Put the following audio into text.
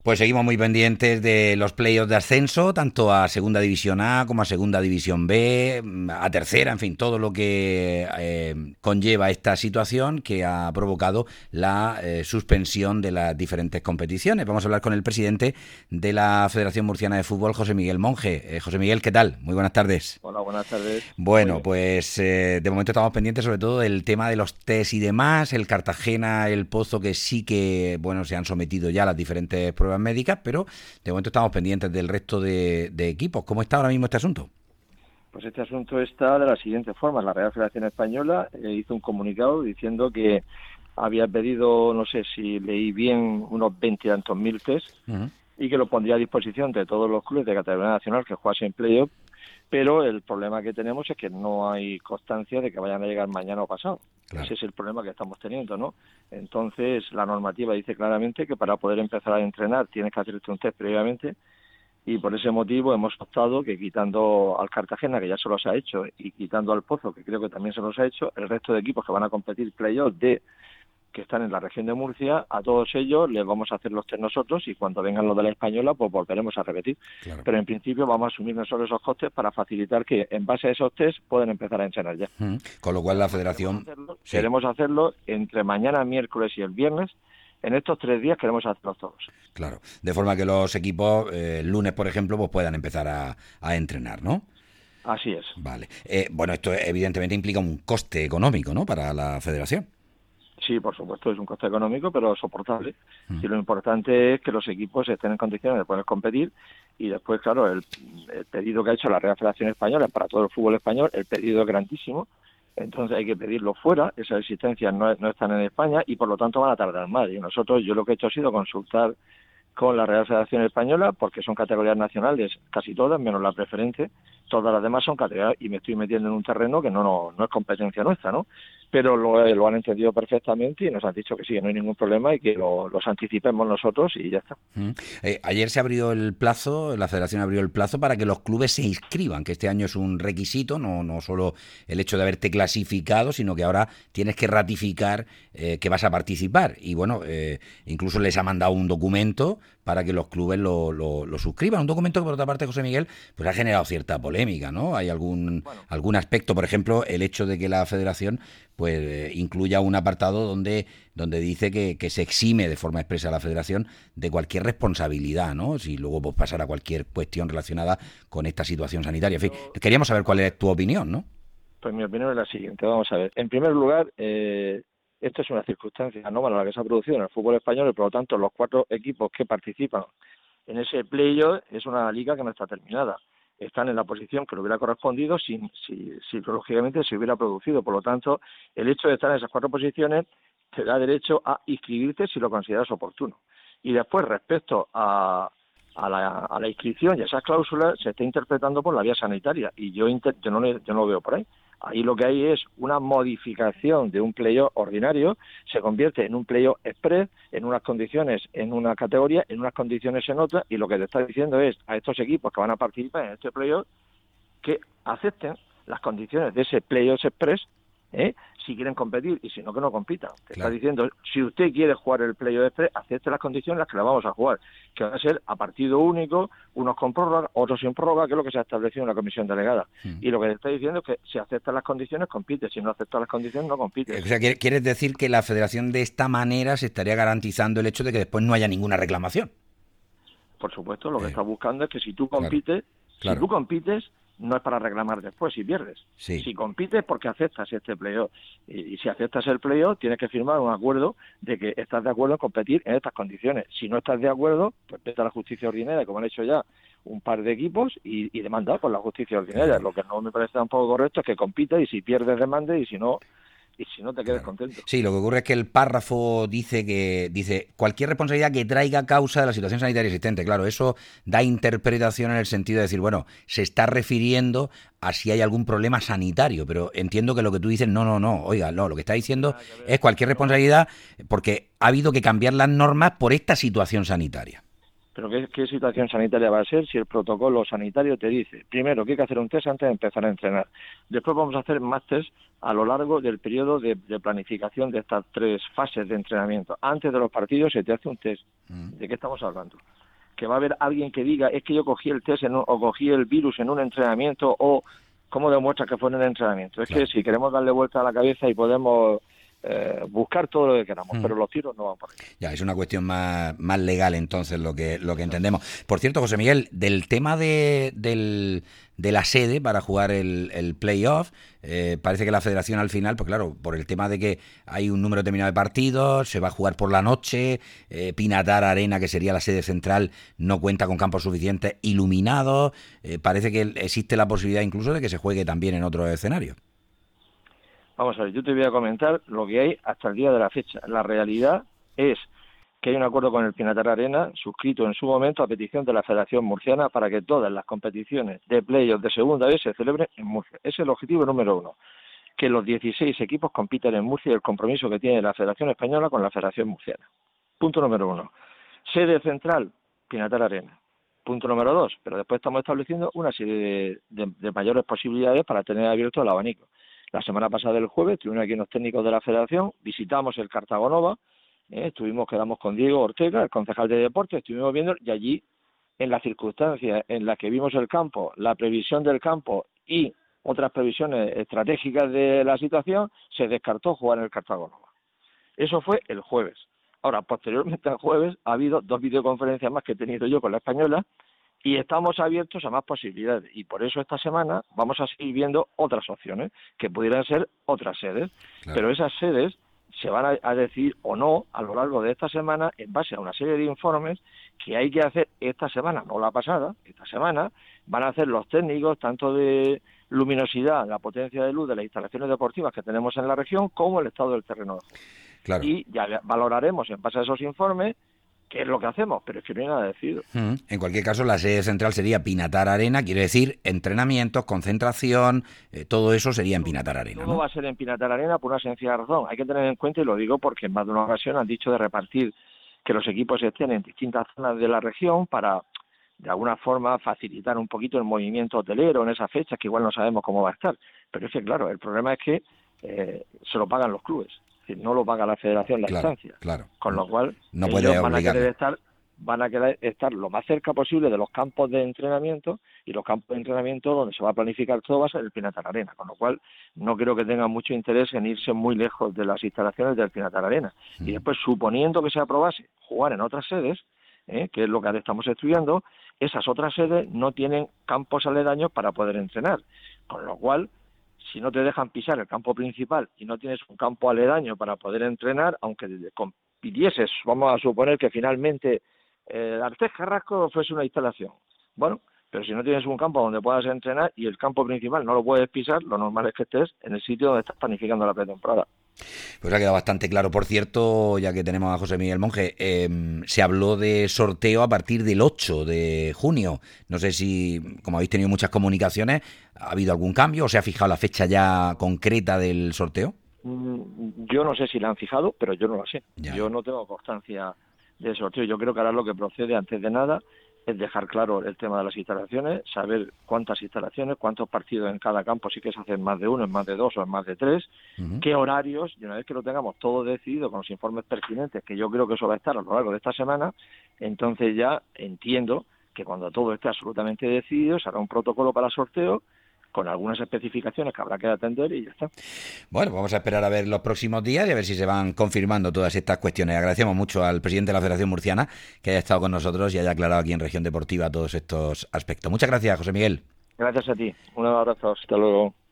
Pues seguimos muy pendientes de los playoffs de ascenso, tanto a Segunda División A como a Segunda División B, a Tercera, en fin, todo lo que conlleva esta situación que ha provocado la suspensión de las diferentes competiciones. Vamos a hablar con el presidente de la Federación Murciana de Fútbol, José Miguel Monge. José Miguel, ¿qué tal? Muy buenas tardes. Hola, buenas tardes. Muy Bueno, bien. pues de momento estamos pendientes sobre todo del tema de los test y demás, el Cartagena, el Pozo, que sí que, bueno, se han sometido ya a las diferentes pruebas médicas, pero de momento estamos pendientes del resto de equipos. ¿Cómo está ahora mismo este asunto? Pues este asunto está de la siguiente forma. La Real Federación Española hizo un comunicado diciendo que había pedido, no sé si leí bien, unos 20 y tantos mil test Uh-huh. y que lo pondría a disposición de todos los clubes de categoría nacional que jugasen playoff, pero el problema que tenemos es que no hay constancia de que vayan a llegar mañana o pasado. Claro. Ese es el problema que estamos teniendo, ¿no? Entonces, la normativa dice claramente que para poder empezar a entrenar tienes que hacerte un test previamente. Y por ese motivo hemos optado que quitando al Cartagena, que ya se los ha hecho, y quitando al Pozo, que creo que también se los ha hecho, el resto de equipos que van a competir playoff que están en la región de Murcia, a todos ellos les vamos a hacer los test nosotros y cuando vengan los de la Española, pues volveremos a repetir. Claro. Pero en principio vamos a asumir nosotros esos costes para facilitar que en base a esos test pueden empezar a entrenar ya. Uh-huh. Con lo cual la federación... Sí. Queremos hacerlo entre mañana, miércoles y el viernes. En estos 3 días queremos hacerlos todos. Claro, de forma que los equipos el lunes, por ejemplo, pues puedan empezar a entrenar, ¿no? Así es. Vale. Bueno, esto evidentemente implica un coste económico, ¿no?, para la federación. Sí, por supuesto, es un coste económico, pero soportable. Y lo importante es que los equipos estén en condiciones de poder competir y después, claro, el pedido que ha hecho la Real Federación Española para todo el fútbol español, el pedido es grandísimo, entonces hay que pedirlo fuera, esas existencias no están en España y por lo tanto van a tardar más. Y nosotros, yo lo que he hecho ha sido consultar con la Real Federación Española, porque son categorías nacionales, casi todas, menos la preferente, todas las demás son categorías, y me estoy metiendo en un terreno que no es competencia nuestra, ¿no? Pero lo han entendido perfectamente y nos han dicho que sí, que no hay ningún problema y que los anticipemos nosotros y ya está. Ayer se abrió el plazo, la Federación abrió el plazo para que los clubes se inscriban, que este año es un requisito, no solo el hecho de haberte clasificado, sino que ahora tienes que ratificar que vas a participar. Y bueno, incluso les ha mandado un documento para que los clubes lo suscriban. Un documento que, por otra parte, José Miguel, pues ha generado cierta polémica, ¿no? Hay algún aspecto, por ejemplo, el hecho de que la Federación pues incluya un apartado donde dice que se exime de forma expresa a la Federación de cualquier responsabilidad, ¿no? Si luego pues pasara cualquier cuestión relacionada con esta situación sanitaria. En fin, queríamos saber cuál es tu opinión, ¿no? Pues mi opinión es la siguiente, vamos a ver. En primer lugar, esto es una circunstancia anómala la que se ha producido en el fútbol español y por lo tanto los 4 equipos que participan en ese playoff es una liga que no está terminada. Están en la posición que le hubiera correspondido si lógicamente se hubiera producido. Por lo tanto, el hecho de estar en esas 4 posiciones te da derecho a inscribirte si lo consideras oportuno. Y después, respecto a la inscripción y a esas cláusulas, se está interpretando por la vía sanitaria y yo no lo veo por ahí. Ahí lo que hay es una modificación de un playoff ordinario, se convierte en un playoff express, en unas condiciones en una categoría, en unas condiciones en otra, y lo que te está diciendo es a estos equipos que van a participar en este playoff que acepten las condiciones de ese playoff express, si quieren competir, y si no, que no compitan. Te está diciendo, si usted quiere jugar el playoff express, acepte las condiciones en las que le vamos a jugar, que van a ser a partido único, unos con prórroga, otros sin prórroga, que es lo que se ha establecido en la comisión delegada. Y lo que te está diciendo es que si aceptas las condiciones, compite, si no aceptas las condiciones, no compite. O sea, ¿quieres decir que la Federación de esta manera se estaría garantizando el hecho de que después no haya ninguna reclamación? Por supuesto, lo que está buscando es que si tú compites, no es para reclamar después si pierdes. Sí. Si compites porque aceptas este playoff. Y si aceptas el playoff, tienes que firmar un acuerdo de que estás de acuerdo en competir en estas condiciones. Si no estás de acuerdo, pues vete a la justicia ordinaria, como han hecho ya un par de equipos, y demandar por la justicia ordinaria. Lo que no me parece tampoco correcto es que compitas y si pierdes demandes y si no te quedes contento. Sí, lo que ocurre es que el párrafo dice cualquier responsabilidad que traiga causa de la situación sanitaria existente. Claro, eso da interpretación en el sentido de decir, bueno, se está refiriendo a si hay algún problema sanitario, pero entiendo que lo que tú dices, no, oiga, no, lo que está diciendo es cualquier responsabilidad porque ha habido que cambiar las normas por esta situación sanitaria. Pero ¿qué situación sanitaria va a ser si el protocolo sanitario te dice, primero, que hay que hacer un test antes de empezar a entrenar? Después vamos a hacer más test a lo largo del periodo de planificación de estas 3 fases de entrenamiento. Antes de los partidos se te hace un test. ¿De qué estamos hablando? Que va a haber alguien que diga, es que yo cogí el test o cogí el virus en un entrenamiento, o ¿cómo demuestra que fue en el entrenamiento? Es que si queremos darle vuelta a la cabeza y podemos buscar todo lo que queramos, pero los tiros no van por ahí. Ya, es una cuestión más legal entonces lo que entendemos. Por cierto, José Miguel, del tema de la sede para jugar el playoff, parece que la federación al final, pues claro, por el tema de que hay un número determinado de partidos, se va a jugar por la noche, Pinatar Arena, que sería la sede central, no cuenta con campos suficientes iluminados, parece que existe la posibilidad incluso de que se juegue también en otros escenarios. Vamos a ver, yo te voy a comentar lo que hay hasta el día de la fecha. La realidad es que hay un acuerdo con el Pinatar Arena, suscrito en su momento a petición de la Federación Murciana, para que todas las competiciones de playoff de segunda vez se celebren en Murcia. Ese es el objetivo número 1, que los 16 equipos compitan en Murcia y el compromiso que tiene la Federación Española con la Federación Murciana. Punto número 1. Sede central, Pinatar Arena. Punto número 2, pero después estamos estableciendo una serie de mayores posibilidades para tener abierto el abanico. La semana pasada, el jueves, estuvieron aquí unos técnicos de la Federación, visitamos el Cartagonova, quedamos con Diego Ortega, el concejal de deportes, estuvimos viendo, y allí, en las circunstancias en las que vimos el campo, la previsión del campo y otras previsiones estratégicas de la situación, se descartó jugar en el Cartagonova. Eso fue el jueves. Ahora, posteriormente al jueves, ha habido 2 videoconferencias más que he tenido yo con la Española, y estamos abiertos a más posibilidades, y por eso esta semana vamos a seguir viendo otras opciones, que pudieran ser otras sedes, claro. Pero esas sedes se van a decidir o no a lo largo de esta semana en base a una serie de informes que hay que hacer esta semana, no la pasada, esta semana van a hacer los técnicos, tanto de luminosidad, la potencia de luz de las instalaciones deportivas que tenemos en la región, como el estado del terreno de juego. Claro. Y ya valoraremos en base a esos informes qué es lo que hacemos, pero es que no hay nada decidido. En cualquier caso, la sede central sería Pinatar Arena, quiere decir entrenamientos, concentración, todo eso sería en Pinatar Arena, Todo va a ser en Pinatar Arena por una sencilla razón. Hay que tener en cuenta, y lo digo porque en más de una ocasión han dicho de repartir que los equipos estén en distintas zonas de la región para, de alguna forma, facilitar un poquito el movimiento hotelero en esas fechas, que igual no sabemos cómo va a estar. Pero es que, claro, el problema es que se lo pagan los clubes. No lo paga la federación la instancia, claro. Con lo cual no puede van a querer estar lo más cerca posible de los campos de entrenamiento, y los campos de entrenamiento donde se va a planificar todo va a ser el Pinatar Arena, con lo cual no creo que tengan mucho interés en irse muy lejos de las instalaciones del Pinatar Arena. Y después, suponiendo que se aprobase jugar en otras sedes, que es lo que estamos estudiando, esas otras sedes no tienen campos aledaños para poder entrenar, con lo cual, si no te dejan pisar el campo principal y no tienes un campo aledaño para poder entrenar, aunque compitieses, vamos a suponer que finalmente Artés Carrasco fuese una instalación. Bueno, pero si no tienes un campo donde puedas entrenar y el campo principal no lo puedes pisar, lo normal es que estés en el sitio donde estás planificando la pretemporada. Pues ha quedado bastante claro. Por cierto, ya que tenemos a José Miguel Monge, se habló de sorteo a partir del 8 de junio. No sé si, como habéis tenido muchas comunicaciones, ¿ha habido algún cambio o se ha fijado la fecha ya concreta del sorteo? Yo no sé si la han fijado, pero yo no lo sé. Ya. Yo no tengo constancia del sorteo. Yo creo que ahora lo que procede, antes de nada, es dejar claro el tema de las instalaciones, saber cuántas instalaciones, cuántos partidos en cada campo, si que se hacen más de uno, en más de dos o en más de tres, qué horarios, y una vez que lo tengamos todo decidido con los informes pertinentes, que yo creo que eso va a estar a lo largo de esta semana, entonces ya entiendo que cuando todo esté absolutamente decidido, se hará un protocolo para sorteo, con algunas especificaciones que habrá que atender y ya está. Bueno, vamos a esperar a ver los próximos días y a ver si se van confirmando todas estas cuestiones. Agradecemos mucho al presidente de la Federación Murciana que haya estado con nosotros y haya aclarado aquí en Región Deportiva todos estos aspectos. Muchas gracias, José Miguel. Gracias a ti. Un abrazo. Hasta luego.